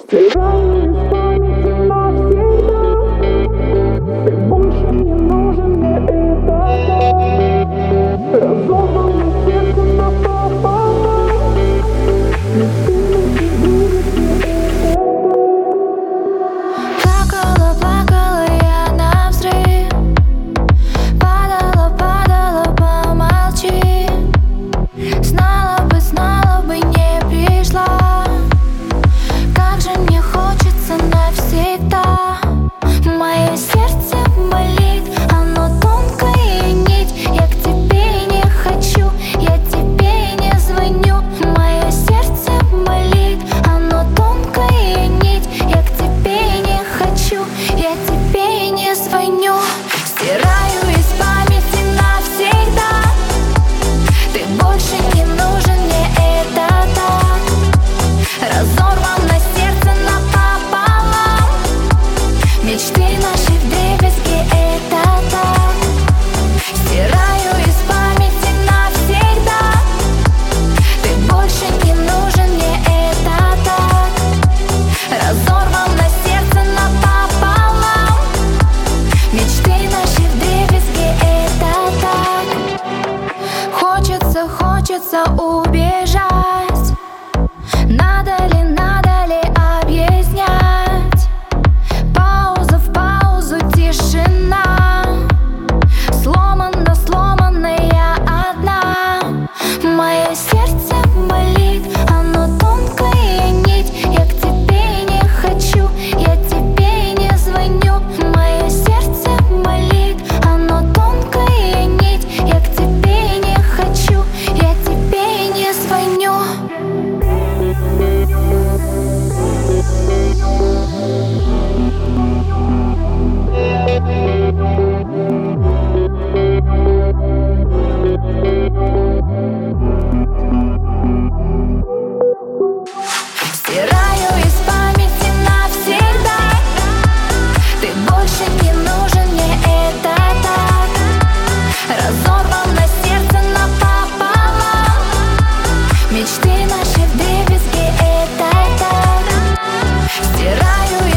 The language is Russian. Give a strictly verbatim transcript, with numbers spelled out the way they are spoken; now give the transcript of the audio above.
Стираю из памяти навсегда. Ты больше не нужен мне, это так. Разорвано сердце напополам. Мечты наши вывески, это так. Плакала, плакала я навзрыв. Падала, падала, помолчи. Знала бы, знала бы, не пришла. Как же мне хочется навсегда. Мое сердце болит, оно тонкая нить. Я к тебе не хочу, я тебе не звоню. Мое сердце болит, оно тонкая нить. Я к тебе не хочу, я тебе не звоню. Стираю из памяти навсегда. Ты больше не нужен мне, это так. Разорвано сердце напополам. Мечты наши вдребезги, это так. Стираю из памяти навсегда. Ты больше не нужен мне, это так. Разорвано сердце напополам. Мечты наши вдребезги, это так. Хочется, хочется убежать. Надо ли, надо ли объяснять? Пауза в паузу, тишина. Сломана, сломана я одна. Мое сердце болит, оно тонкая нить. Я к тебе не хочу, я тебе не звоню. Мое сердце болит, оно тонкая нить. Я к тебе не хочу, я тебе не звоню. Стираю из памяти навсегда. Ты больше не нужен мне, это так. Разорвано сердце напополам. Мечты наши вдребезги, это так. Стираю